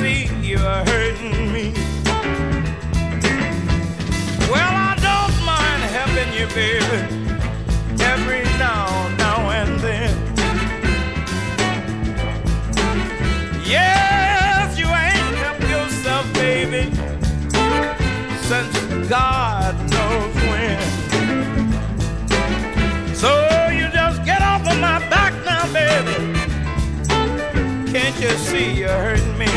see you're hurting me. Well, I don't mind helping you, baby, every now and then. Yes, you ain't helped yourself, baby, since God knows when. So you just get off of my back now, baby. Can't you see you're hurting me?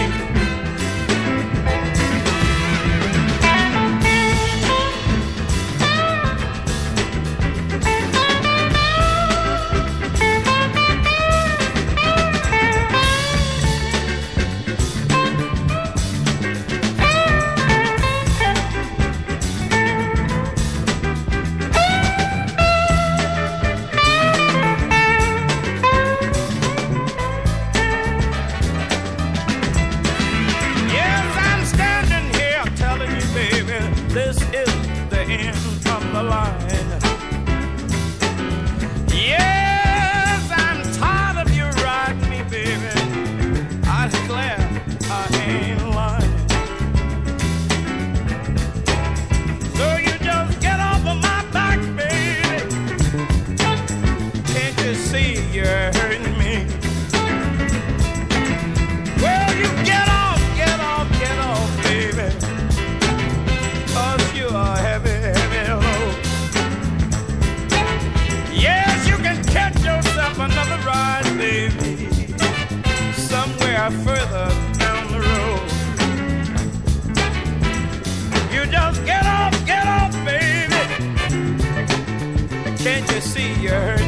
This is the end of the line. Yes, I'm tired of you riding me, baby. I declare I ain't lying. So you just get off of my back, baby. Can't you see you're hurting me? Well, you get off, baby. You are heavy, heavy load. Yes, you can catch yourself another ride, baby, somewhere further down the road. You just get off, baby. Can't you see you're hurting?